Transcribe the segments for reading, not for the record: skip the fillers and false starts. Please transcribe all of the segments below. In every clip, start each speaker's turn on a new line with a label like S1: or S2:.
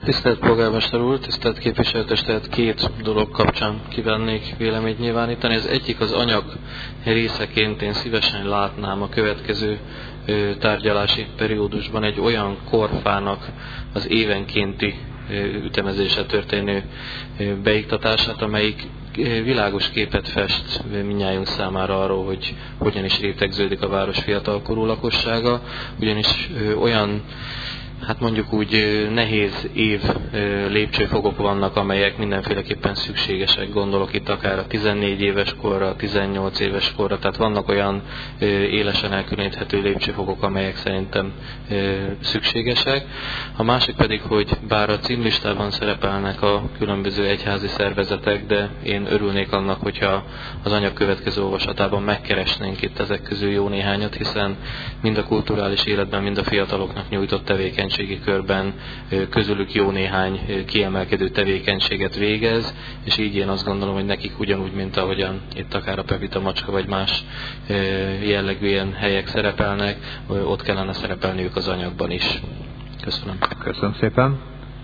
S1: Tisztelt Polgármester úr, tisztelt képviselőtestület, két dolog kapcsán kívánnék véleményt nyilvánítani. Az egyik az anyag részeként én szívesen látnám a következő tárgyalási periódusban egy olyan korfának az évenkénti ütemezésre történő beiktatását, amelyik világos képet fest mindnyájunk számára arról, hogy hogyan is rétegződik a város fiatalkorú lakossága, ugyanis olyan mondjuk úgy nehéz év lépcsőfokok vannak, amelyek mindenféleképpen szükségesek. Gondolok itt akár a 14 éves korra, a 18 éves korra, tehát vannak olyan élesen elkülöníthető lépcsőfokok, amelyek szerintem szükségesek. A másik pedig, hogy bár a címlistában szerepelnek a különböző egyházi szervezetek, de én örülnék annak, hogyha az anyag következő olvasatában megkeresnénk itt ezek közül jó néhányat, hiszen mind a kulturális életben, mind a fiataloknak nyújtott tevékenység körben közülük jó néhány kiemelkedő tevékenységet végez, és így én azt gondolom, hogy nekik ugyanúgy, mint ahogyan itt akár a Pepita Macska vagy más jellegű ilyen helyek szerepelnek, ott kellene szerepelniük az anyagban is. Köszönöm.
S2: Köszönöm szépen.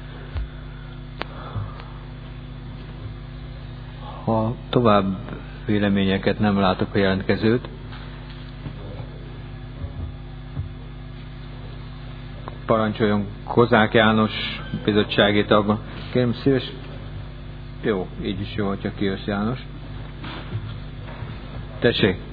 S2: Ha tovább véleményeket nem látok a jelentkezőt, parancsoljon Kozák János bizottsági tagban. Kérem szíves. Jó, így is jó, hogyha kijössz, János. Tessék.